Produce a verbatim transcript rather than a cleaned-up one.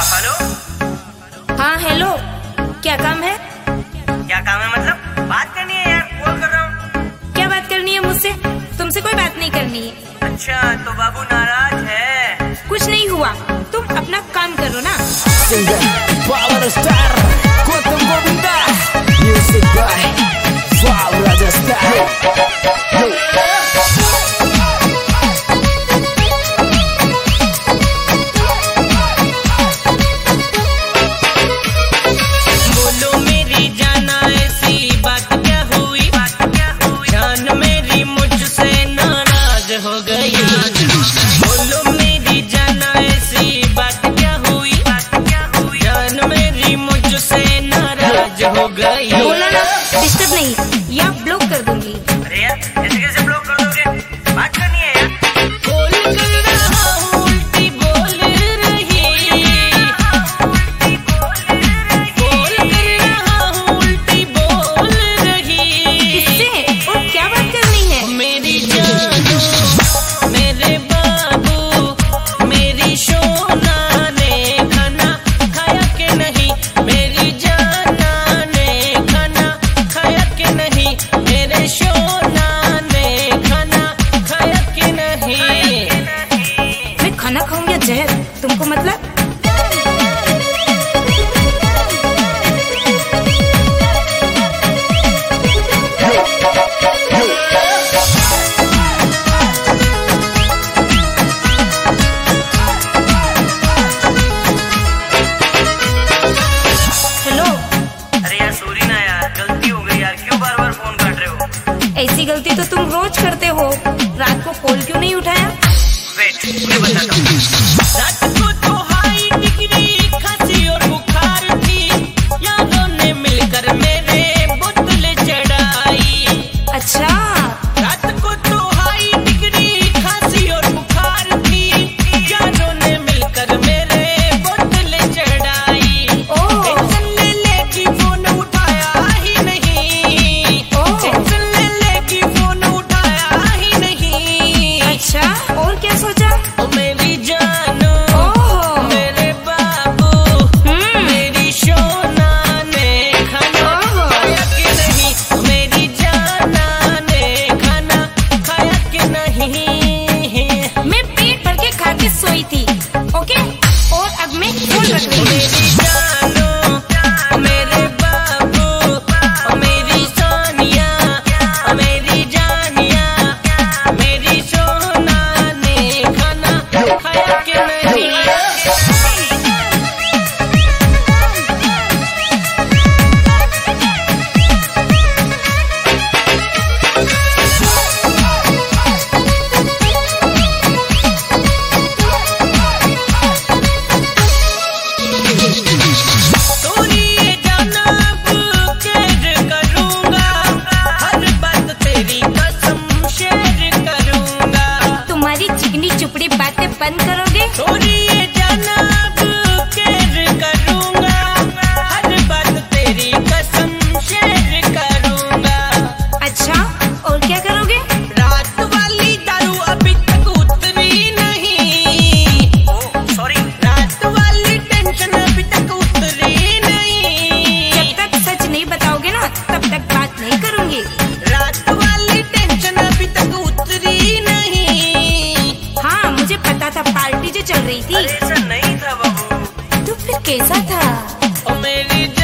Hello. हाँ hello, क्या काम है? क्या काम है मतलब? बात करनी है यार, कॉल कर रहा हूँ। क्या बात करनी है मुझसे? तुमसे कोई बात नहीं करनी है। अच्छा तो बाबू नाराज है? कुछ नहीं हुआ, तुम अपना काम करो ना। Singer, power star, Gautam Govinda, music by Wow Rajasthan. बोलो मेरी जाना ऐसी बात क्या हुई, बात क्या हुई, जान मेरी मुझसे नाराज हो गई। बोलो मेरी जाना ऐसी बात क्या हुई, बात क्या हुई, जान मेरी मुझसे नाराज हो गई। बोला ना डिस्टर्ब नहीं, या ब्लॉक कर दूंगी। अरे यार ऐसे कैसे ब्लॉक कर दोगे? बात करनी है यार। बोल कर रहा हूँ उल्टी बोल रही, बोल कर रहा हूँ उल्टी बोल रही। किससे और क्या बात करनी है? मेरी जानू मेरे बाबू मेरी सोना ने खाना खाया के नहीं, मेरी जाना ने खाना खाया के नहीं, मेरे सोना ने खाना खाया के नहीं। मैं खाना खाऊं या जहर, तुमको मतलब? हेलो, अरे यार सॉरी ना यार, गलती हो गई यार, क्यों बार बार फोन काट रहे हो? ऐसी गलती तो तुम रोज करते हो। रात को कॉल क्यों नहीं उठाया? वेट मुझे बताता हूँ। रात को तो हाई डिग्री खांसी और बुखार थी, यारों ने मिलकर मेरे बोतल चढ़ाई। अच्छा, रात को तो हाई डिग्री खांसी और बुखार थी, यारों ने मिलकर मेरे बोतल चढ़ाई। ओह। टेंशन ले लेगी फोन उठाया ही नहीं, ओह। टेंशन ले लेगी फोन उठाया ही नहीं। अच्छा, और क्या सोचा? ओ मेरी जानू ओह। मेरे बाबू हम्म। मेरी सोना ने खाना ओह। खाया कि नहीं, मेरी जाना ने खाना खाया कि नहीं। मैं पेट भर के खा के सोई थी, ओके? और अब मैं फोन रख रही हूँ। मेरी जानू मेरे बाबू ओ मेरी सोनिया ओ मेरी जानिया, मेरी सोना ने खाना खाया कि नहीं। सॉरी ये जाना अब केयर करूँगा, हर बात तेरी कसम शेयर करूँगा। तुम्हारी चिकनी चुपड़ी बातें बंद करोगे? सॉरी ये जाना अब केयर करूँगा, हर बात तेरी कसम शेयर करूँगा। अच्छा, और क्या करोगे? रात वाली दारू अभी तक उतरी नहीं, ओह सॉरी। रात वाली टेंशन अभी तक उतरी नहीं। जब तक सच नहीं बताओगे ना, तब तक बात नहीं करूंगी। रात वाली टेंशन अभी तक उतरी नहीं। हाँ मुझे पता था, पार्टी जो चल रही थी। अरे ऐसा नहीं था बाबू। तो फिर कैसा था? ओ मेरी